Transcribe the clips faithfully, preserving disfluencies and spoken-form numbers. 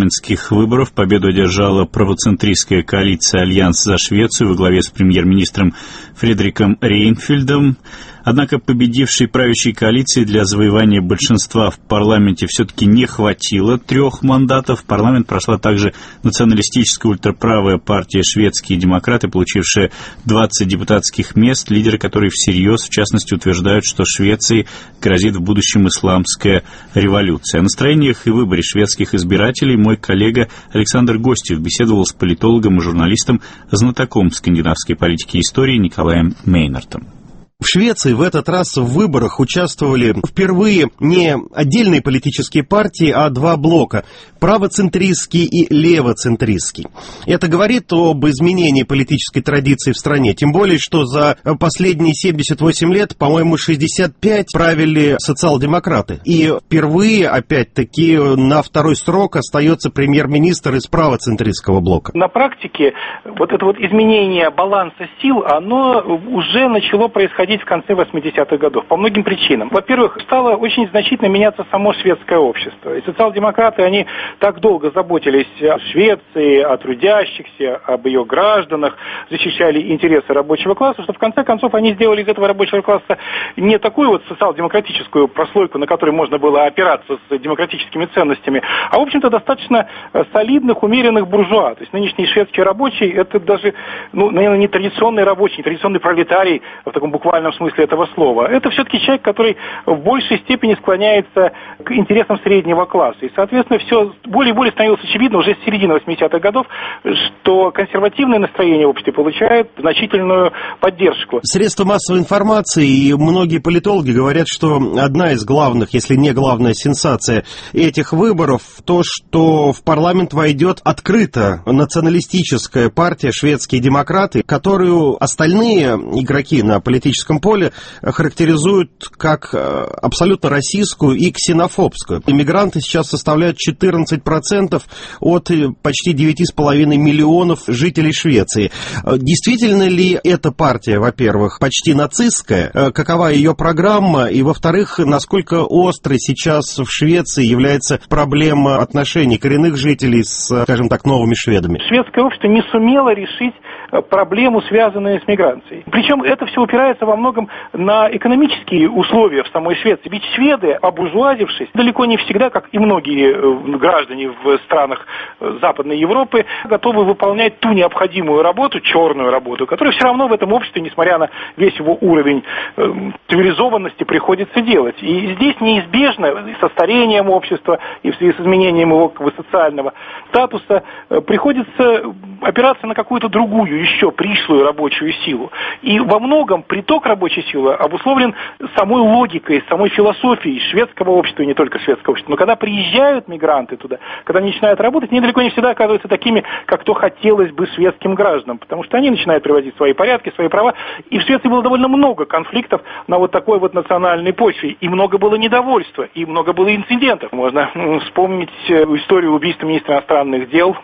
парламентских выборов победу одержала правоцентристская коалиция «Альянс за Швецию» во главе с премьер-министром Фредериком Рейнфельдом. Однако победившей правящей коалиции для завоевания большинства в парламенте все-таки не хватило трех мандатов. В парламент прошла также националистическая ультраправая партия «Шведские демократы», получившая двадцать депутатских мест, лидеры которой всерьез, в частности, утверждают, что Швеции грозит в будущем исламская революция. О настроениях и выборе шведских избирателей мой коллега Александр Гостев беседовал с политологом и журналистом, знатоком скандинавской политики и истории Николаем Мейнартом. В Швеции в этот раз в выборах участвовали впервые не отдельные политические партии, а два блока – правоцентристский и левоцентристский. Это говорит об изменении политической традиции в стране, тем более, что за последние семьдесят восемь лет, по-моему, шестьдесят пять правили социал-демократы. И впервые, опять-таки, на второй срок остается премьер-министр из правоцентристского блока. На практике вот это вот изменение баланса сил, оно уже начало происходить в конце восьмидесятых годов по многим причинам. Во-первых, стало очень значительно меняться само шведское общество. И социал-демократы, они так долго заботились о Швеции, о трудящихся, об ее гражданах, защищали интересы рабочего класса, что в конце концов они сделали из этого рабочего класса не такую вот социал-демократическую прослойку, на которой можно было опираться с демократическими ценностями, а, в общем-то, достаточно солидных, умеренных буржуа. То есть нынешний шведский рабочий, это даже, ну, наверное, не традиционный рабочий, не традиционный пролетарий в таком буквальном в смысле этого слова. Это все-таки человек, который в большей степени склоняется к интересам среднего класса. И, соответственно, все более и более становилось очевидно уже с середины восьмидесятых годов, что консервативное настроение в обществе получает значительную поддержку. Средства массовой информации и многие политологи говорят, что одна из главных, если не главная сенсация этих выборов, то, что в парламент войдет открыто националистическая партия «Шведские демократы», которую остальные игроки на политическом поле характеризуют как абсолютно российскую и ксенофобскую. Иммигранты сейчас составляют четырнадцать процентов от почти девяти с половиной миллионов жителей Швеции. Действительно ли эта партия, во-первых, почти нацистская? Какова ее программа? И, во-вторых, насколько острой сейчас в Швеции является проблема отношений коренных жителей с, скажем так, новыми шведами? Шведское общество не сумело решить проблему, связанную с миграцией. Причем это все упирается во многом на экономические условия в самой Швеции. Ведь шведы, обуржуазившись, далеко не всегда, как и многие граждане в странах Западной Европы, готовы выполнять ту необходимую работу, черную работу, которую все равно в этом обществе, несмотря на весь его уровень цивилизованности, приходится делать. И здесь неизбежно со старением общества и в связи с изменением его как бы, социального статуса приходится опираться на какую-то другую, еще пришлую рабочую силу. И во многом приток рабочей силы обусловлен самой логикой, самой философией шведского общества, и не только шведского общества. Но когда приезжают мигранты туда, когда они начинают работать, они далеко не всегда оказываются такими, как то хотелось бы шведским гражданам, потому что они начинают приводить свои порядки, свои права. И в Швеции было довольно много конфликтов на вот такой вот национальной почве. И много было недовольства, и много было инцидентов. Можно вспомнить историю убийства министра иностранных дел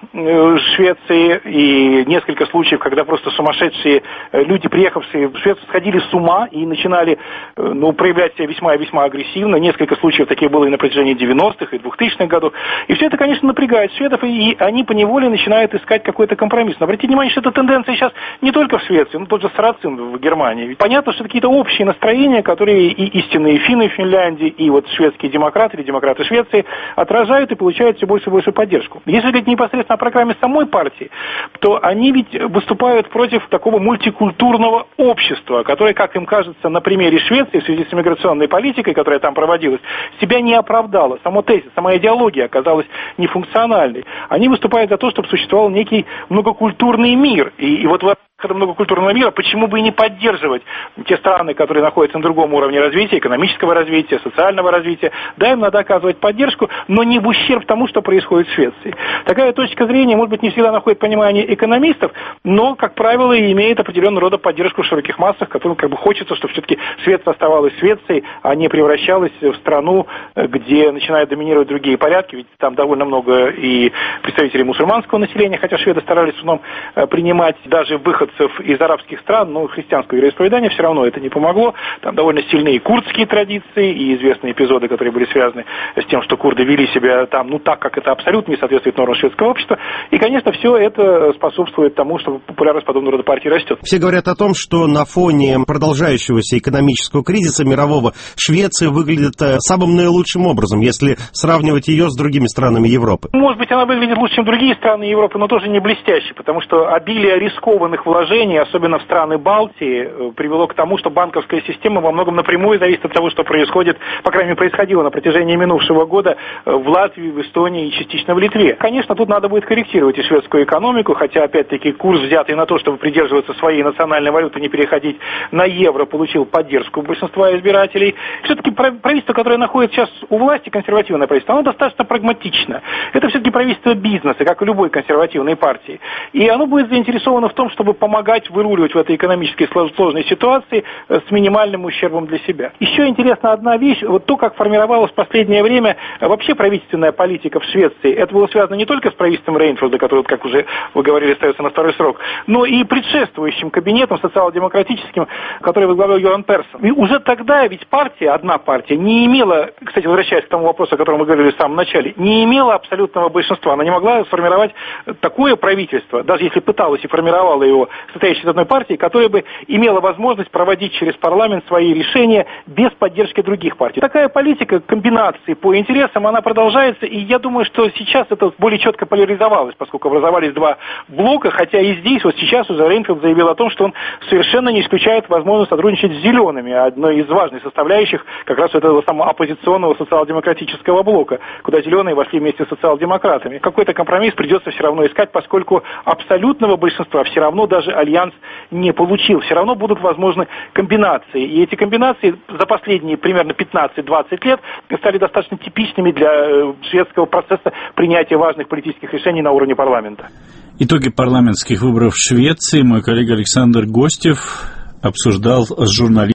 Швеции и несколько случаев, когда просто сумасшедшие люди, приехавшие в Швецию, сходили с ума и начинали ну, проявлять себя весьма и весьма агрессивно. Несколько случаев таких было и на протяжении девяностых и двухтысячных годов. И все это, конечно, напрягает шведов, и они поневоле начинают искать какой-то компромисс. Но обратите внимание, что эта тенденция сейчас не только в Швеции, но тот же Сарацин в Германии. Ведь понятно, что какие-то общие настроения, которые и истинные финны в Финляндии, и вот шведские демократы или демократы Швеции отражают и получают все больше и больше поддержку. Если говорить непосредственно о программе самой партии, то они ведь выступают против такого мультикультурного общества, которое, как им кажется, на примере Швеции в связи с миграционной политикой, которая там проводилась, себя не оправдала. Само тезис, сама идеология оказалась нефункциональной. Они выступают за то, чтобы существовал некий многокультурный мир. И, и вот в этого многокультурного мира почему бы и не поддерживать те страны, которые находятся на другом уровне развития, экономического развития, социального развития. Да, им надо оказывать поддержку, но не в ущерб тому, что происходит в Швеции. Такая точка зрения, может быть, не всегда находит понимание экономистов, но, как правило, и имеет определенного рода поддержку в широких массах, которым как бы хочется, чтобы все-таки Швеция оставалась Швецией, а не превращалась в страну, где начинают доминировать другие порядки, ведь там довольно много и представителей мусульманского населения, хотя шведы старались в основном принимать даже выход выходцев из арабских стран, но христианского вероисповедания все равно это не помогло. Там довольно сильные курдские традиции и известные эпизоды, которые были связаны с тем, что курды вели себя там, ну так, как это абсолютно не соответствует нормам шведского общества. И, конечно, все это способствует тому, что популярность подобного рода партий растет. Все говорят о том, что на фоне продолжающегося экономического кризиса мирового Швеция выглядит самым наилучшим образом, если сравнивать ее с другими странами Европы. Может быть, она выглядит лучше, чем другие страны Европы, но тоже не блестяще, потому что обилие рискованных вложений, особенно в страны Балтии, привело к тому, что банковская система во многом напрямую зависит от того, что происходит, по крайней мере, происходило на протяжении минувшего года в Латвии, в Эстонии и частично в Литве. Конечно, тут надо будет корректировать и шведскую экономику, хотя, опять-таки, курс, взятый на то, чтобы придерживаться своей национальной валюты, не переходить на евро, получил поддержку большинства избирателей. Все-таки правительство, которое находится сейчас у власти, консервативное правительство, оно достаточно прагматично. Это все-таки правительство бизнеса, как и любой консервативной партии. И оно будет заинтересовано в том, чтобы помогать выруливать в этой экономической сложной ситуации с минимальным ущербом для себя. Еще интересна одна вещь, вот то, как формировалась в последнее время вообще правительственная политика в Швеции. Это было связано не только с правительством Рейнфельда, который, как уже вы говорили, остается на второй срок, но и предшествующим кабинетом социал-демократическим, который возглавлял Йоран Персон. И уже тогда ведь партия, одна партия, не имела, кстати, возвращаясь к тому вопросу, о котором мы говорили в самом начале, не имела абсолютного большинства. Она не могла сформировать такое правительство, даже если пыталась и формировала его, состоящее из одной партии, которая бы имела возможность проводить через парламент свои решения без поддержки других партий. Такая политика комбинации по интересам, она продолжается, и я думаю, что сейчас это более четко поляризовалось, поскольку образовались два блока, хотя и здесь, вот сейчас уже Рейнфельд заявил о том, что он совершенно не исключает возможность сотрудничать с зелеными, одной из важных составляющих как раз этого самого оппозиционного социал-демократического блока, куда зеленые вошли вместе с социал-демократами. Какой-то компромисс придется все равно искать, поскольку абсолютного большинства все равно даже Альянс не получил. Все равно будут возможны комбинации. И эти комбинации за последние примерно пятнадцать-двадцать лет стали достаточно типичными для шведского процесса принятия важных политических решений на уровне парламента. Итоги парламентских выборов в Швеции мой коллега Александр Гостев обсуждал с журналистом